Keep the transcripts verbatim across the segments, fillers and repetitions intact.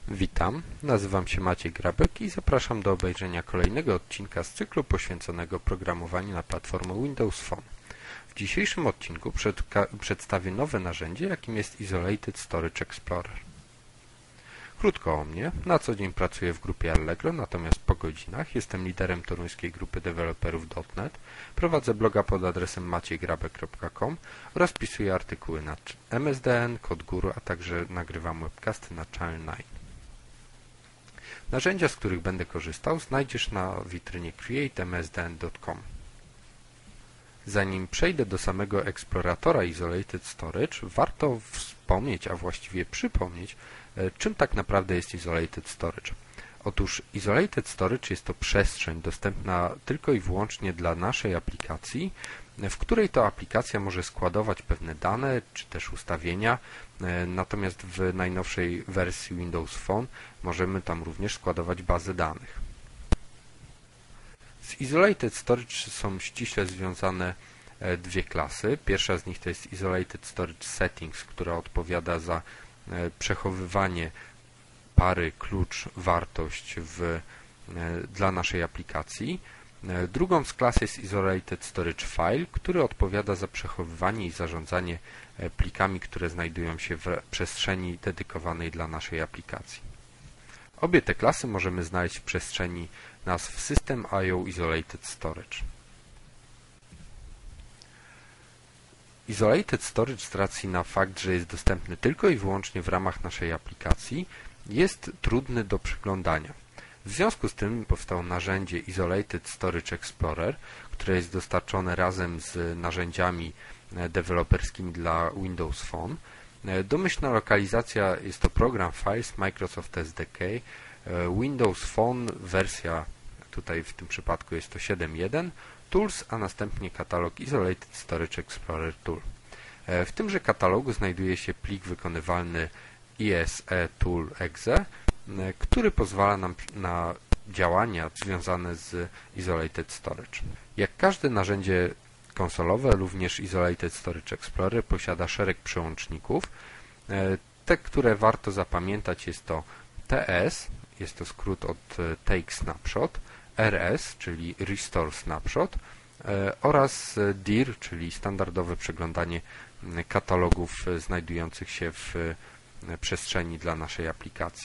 Witam, nazywam się Maciej Grabek i zapraszam do obejrzenia kolejnego odcinka z cyklu poświęconego programowaniu na platformę Windows Phone. W dzisiejszym odcinku przedstawię nowe narzędzie, jakim jest Isolated Storage Explorer. Krótko o mnie. Na co dzień pracuję w grupie Allegro, natomiast po godzinach jestem liderem toruńskiej grupy deweloperów kropka net, prowadzę bloga pod adresem maciejgrabek kropka com oraz pisuję artykuły na M S D N, CodeGuru, a także nagrywam webcasty na Channel dziewięć. Narzędzia, z których będę korzystał, znajdziesz na witrynie create m s d n kropka com. Zanim przejdę do samego eksploratora Isolated Storage, warto wspomnieć, a właściwie przypomnieć, czym tak naprawdę jest Isolated Storage. Otóż Isolated Storage jest to przestrzeń dostępna tylko i wyłącznie dla naszej aplikacji, w której to aplikacja może składować pewne dane czy też ustawienia, natomiast w najnowszej wersji Windows Phone możemy tam również składować bazę danych. Z Isolated Storage są ściśle związane dwie klasy. Pierwsza z nich to jest Isolated Storage Settings, która odpowiada za przechowywanie pary klucz wartość w, dla naszej aplikacji. Drugą z klas jest Isolated Storage File, który odpowiada za przechowywanie i zarządzanie plikami, które znajdują się w przestrzeni dedykowanej dla naszej aplikacji. Obie te klasy możemy znaleźć w przestrzeni nazw System I O Isolated Storage. Isolated Storage z racji na fakt, że jest dostępny tylko i wyłącznie w ramach naszej aplikacji, jest trudny do przeglądania. W związku z tym powstało narzędzie Isolated Storage Explorer, które jest dostarczone razem z narzędziami deweloperskimi dla Windows Phone. Domyślna lokalizacja jest to program Files Microsoft S D K, Windows Phone, wersja tutaj w tym przypadku jest to siedem jeden, Tools, a następnie katalog Isolated Storage Explorer Tool. W tymże katalogu znajduje się plik wykonywalny isetools.exe, który pozwala nam na działania związane z Isolated Storage. Jak każde narzędzie konsolowe, również Isolated Storage Explorer posiada szereg przełączników. Te, które warto zapamiętać, jest to T S, jest to skrót od Take Snapshot, R S, czyli Restore Snapshot, oraz D I R, czyli standardowe przeglądanie katalogów znajdujących się w przestrzeni dla naszej aplikacji.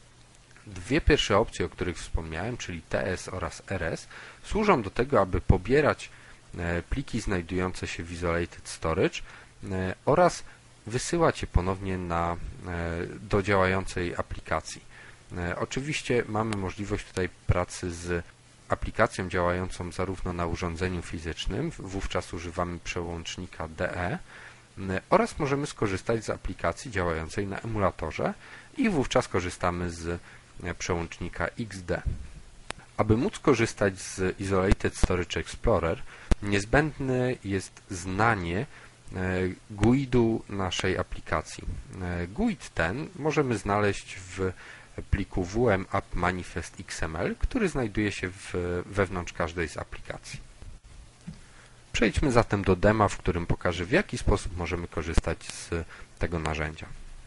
Dwie pierwsze opcje, o których wspomniałem, czyli T S oraz R S, służą do tego, aby pobierać pliki znajdujące się w Isolated Storage oraz wysyłać je ponownie na, do działającej aplikacji. Oczywiście mamy możliwość tutaj pracy z aplikacją działającą zarówno na urządzeniu fizycznym, wówczas używamy przełącznika D E, oraz możemy skorzystać z aplikacji działającej na emulatorze i wówczas korzystamy z przełącznika X D. Aby móc korzystać z Isolated Storage Explorer, niezbędne jest znanie G U I D-u naszej aplikacji. G U I D ten możemy znaleźć w pliku W M App Manifest X M L, który znajduje się w, wewnątrz każdej z aplikacji. Przejdźmy zatem do dema, w którym pokażę, w jaki sposób możemy korzystać z tego narzędzia.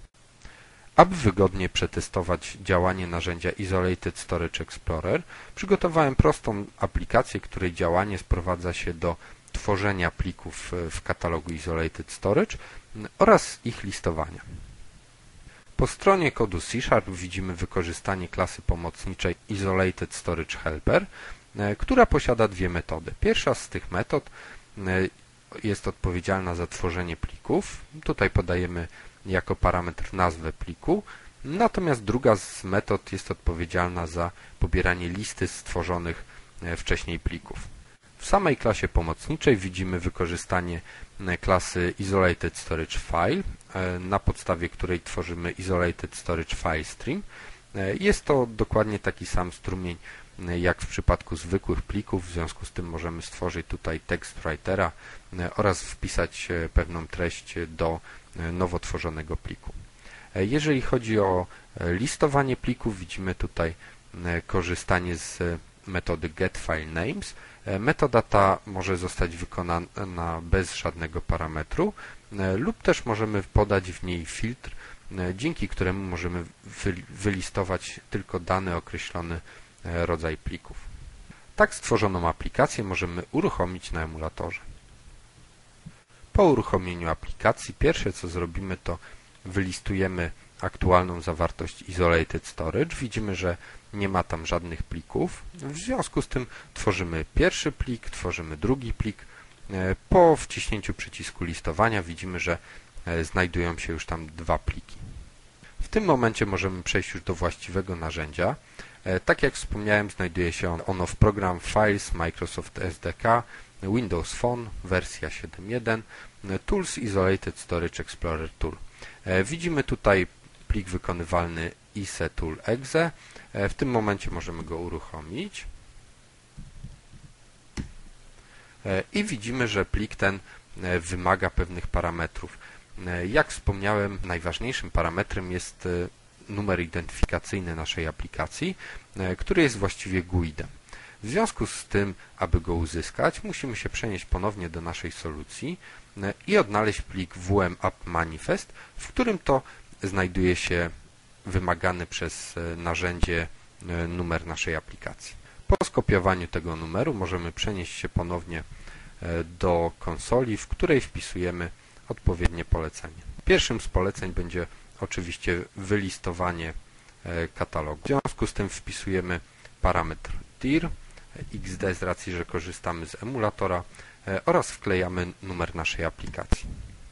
Aby wygodnie przetestować działanie narzędzia Isolated Storage Explorer, przygotowałem prostą aplikację, której działanie sprowadza się do tworzenia plików w katalogu Isolated Storage oraz ich listowania. Po stronie kodu C Sharp widzimy wykorzystanie klasy pomocniczej Isolated Storage Helper, która posiada dwie metody. Pierwsza z tych metod jest odpowiedzialna za tworzenie plików. Tutaj podajemy jako parametr nazwę pliku, natomiast druga z metod jest odpowiedzialna za pobieranie listy stworzonych wcześniej plików. W samej klasie pomocniczej widzimy wykorzystanie klasy Isolated Storage File, na podstawie której tworzymy Isolated Storage File Stream. Jest to dokładnie taki sam strumień jak w przypadku zwykłych plików, w związku z tym możemy stworzyć tutaj tekst writera oraz wpisać pewną treść do nowo tworzonego pliku. Jeżeli chodzi o listowanie plików, widzimy tutaj korzystanie z metody getFileNames. Metoda ta może zostać wykonana bez żadnego parametru lub też możemy podać w niej filtr dzięki któremu możemy wylistować tylko dany określony rodzaj plików. Tak stworzoną aplikację możemy uruchomić na emulatorze. Po uruchomieniu aplikacji pierwsze co zrobimy, to wylistujemy aktualną zawartość Isolated Storage. Widzimy, że nie ma tam żadnych plików. W związku z tym tworzymy pierwszy plik, tworzymy drugi plik. Po wciśnięciu przycisku listowania widzimy, że znajdują się już tam dwa pliki. W tym momencie możemy przejść już do właściwego narzędzia. Tak jak wspomniałem, znajduje się ono w Program Files Microsoft S D K, Windows Phone, wersja siedem jeden, Tools Isolated Storage Explorer Tool. Widzimy tutaj plik wykonywalny isetool.exe. W tym momencie możemy go uruchomić. I widzimy, że plik ten wymaga pewnych parametrów. Jak wspomniałem, najważniejszym parametrem jest numer identyfikacyjny naszej aplikacji, który jest właściwie G U I D-em. W związku z tym, aby go uzyskać, musimy się przenieść ponownie do naszej solucji i odnaleźć plik W M App Manifest, w którym to znajduje się wymagany przez narzędzie numer naszej aplikacji. Po skopiowaniu tego numeru możemy przenieść się ponownie do konsoli, w której wpisujemy odpowiednie polecenie. Pierwszym z poleceń będzie oczywiście wylistowanie katalogu. W związku z tym wpisujemy parametr dir, X D z racji, że korzystamy z emulatora oraz wklejamy numer naszej aplikacji.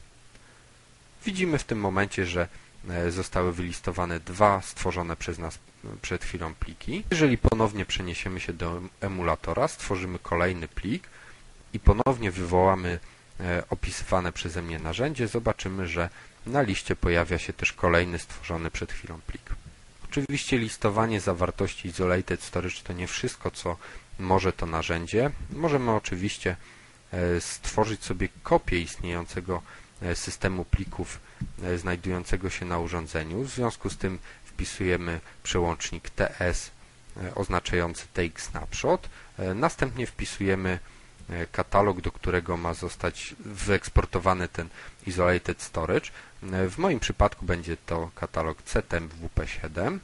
Widzimy w tym momencie, że zostały wylistowane dwa stworzone przez nas przed chwilą pliki. Jeżeli ponownie przeniesiemy się do emulatora, stworzymy kolejny plik i ponownie wywołamy opisywane przeze mnie narzędzie, zobaczymy, że na liście pojawia się też kolejny stworzony przed chwilą plik. Oczywiście listowanie zawartości Isolated Storage to nie wszystko, co może to narzędzie. Możemy oczywiście stworzyć sobie kopię istniejącego systemu plików znajdującego się na urządzeniu. W związku z tym wpisujemy przełącznik T S oznaczający Take Snapshot. Następnie wpisujemy katalog, do którego ma zostać wyeksportowany ten Isolated Storage. W moim przypadku będzie to katalog C temp W P siedem.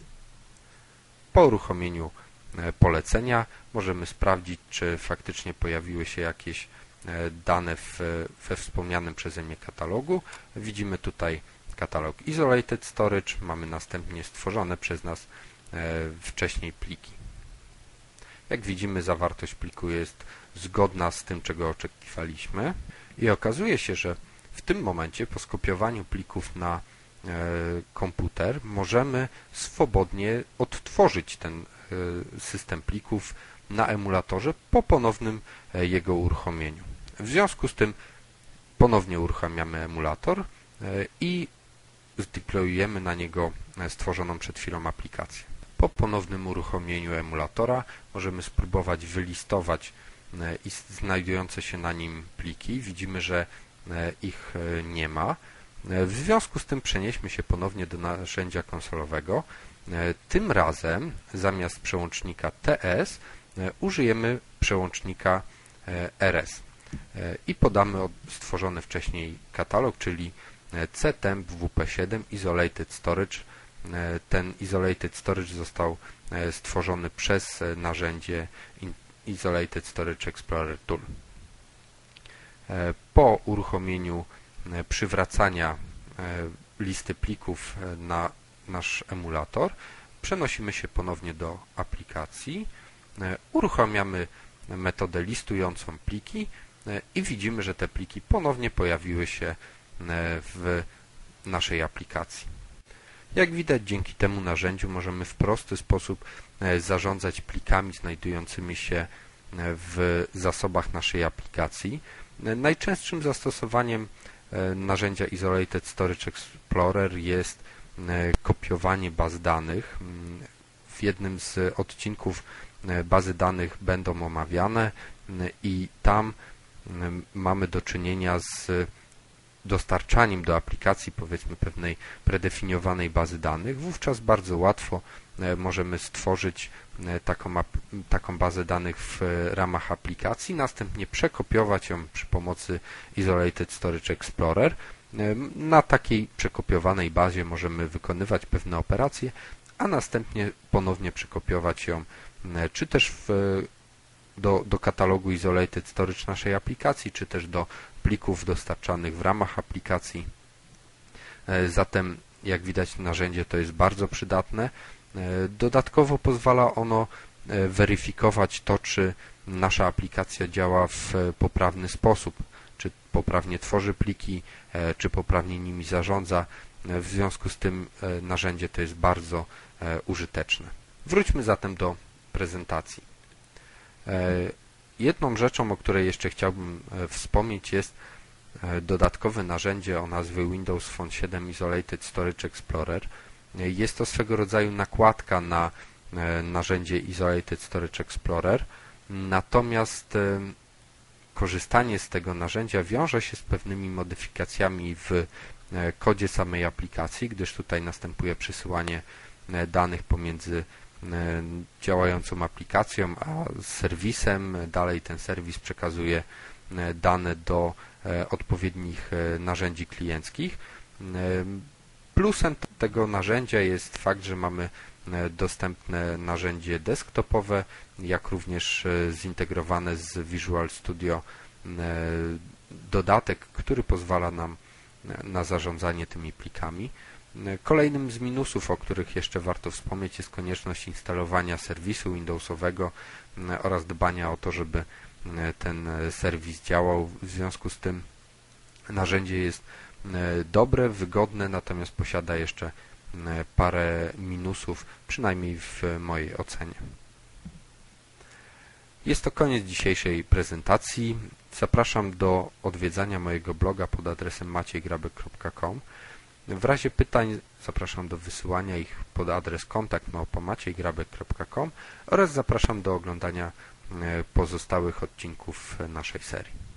Po uruchomieniu polecenia możemy sprawdzić, czy faktycznie pojawiły się jakieś dane w, we wspomnianym przeze mnie katalogu. Widzimy tutaj katalog Isolated Storage, mamy następnie stworzone przez nas wcześniej pliki. Jak widzimy, zawartość pliku jest zgodna z tym, czego oczekiwaliśmy i okazuje się, że w tym momencie po skopiowaniu plików na komputer możemy swobodnie odtworzyć ten system plików na emulatorze po ponownym jego uruchomieniu. W związku z tym ponownie uruchamiamy emulator i zdeployujemy na niego stworzoną przed chwilą aplikację. Po ponownym uruchomieniu emulatora możemy spróbować wylistować znajdujące się na nim pliki. Widzimy, że ich nie ma. W związku z tym przenieśmy się ponownie do narzędzia konsolowego. Tym razem zamiast przełącznika T S użyjemy przełącznika R S i podamy stworzony wcześniej katalog, czyli C temp W P siedem Isolated Storage. Ten Isolated Storage został stworzony przez narzędzie Isolated Storage Explorer Tool. Po uruchomieniu przywracania listy plików na nasz emulator przenosimy się ponownie do aplikacji, uruchamiamy metodę listującą pliki i widzimy, że te pliki ponownie pojawiły się w naszej aplikacji. Jak widać, dzięki temu narzędziu możemy w prosty sposób zarządzać plikami znajdującymi się w zasobach naszej aplikacji. Najczęstszym zastosowaniem narzędzia Isolated Storage Explorer jest kopiowanie baz danych. W jednym z odcinków bazy danych będą omawiane i tam mamy do czynienia z dostarczaniem do aplikacji, powiedzmy, pewnej predefiniowanej bazy danych. Wówczas bardzo łatwo możemy stworzyć taką, taką bazę danych w ramach aplikacji, następnie przekopiować ją przy pomocy Isolated Storage Explorer Na takiej przekopiowanej bazie możemy wykonywać pewne operacje, a następnie ponownie przekopiować ją, czy też w, do, do katalogu Isolated Storage naszej aplikacji, czy też do plików dostarczanych w ramach aplikacji. Zatem, jak widać, narzędzie to jest bardzo przydatne. Dodatkowo pozwala ono weryfikować to, czy nasza aplikacja działa w poprawny sposób, czy poprawnie tworzy pliki, czy poprawnie nimi zarządza. W związku z tym narzędzie to jest bardzo użyteczne. Wróćmy zatem do prezentacji. Jedną rzeczą, o której jeszcze chciałbym wspomnieć, jest dodatkowe narzędzie o nazwie Windows Phone siedem Isolated Storage Explorer. Jest to swego rodzaju nakładka na narzędzie Isolated Storage Explorer, natomiast korzystanie z tego narzędzia wiąże się z pewnymi modyfikacjami w kodzie samej aplikacji, gdyż tutaj następuje przesyłanie danych pomiędzy działającą aplikacją a serwisem. Dalej ten serwis przekazuje dane do odpowiednich narzędzi klienckich. Plusem tego narzędzia jest fakt, że mamy dostępne narzędzie desktopowe, jak również zintegrowane z Visual Studio dodatek, który pozwala nam na zarządzanie tymi plikami. Kolejnym z minusów, o których jeszcze warto wspomnieć, jest konieczność instalowania serwisu Windowsowego oraz dbania o to, żeby ten serwis działał. W związku z tym narzędzie jest dobre, wygodne, natomiast posiada jeszcze parę minusów, przynajmniej w mojej ocenie. Jest to koniec dzisiejszej prezentacji. Zapraszam do odwiedzania mojego bloga pod adresem maciej grabek kropka com. W razie pytań zapraszam do wysyłania ich pod adres kontakt małpa maciej grabek kropka com oraz zapraszam do oglądania pozostałych odcinków naszej serii.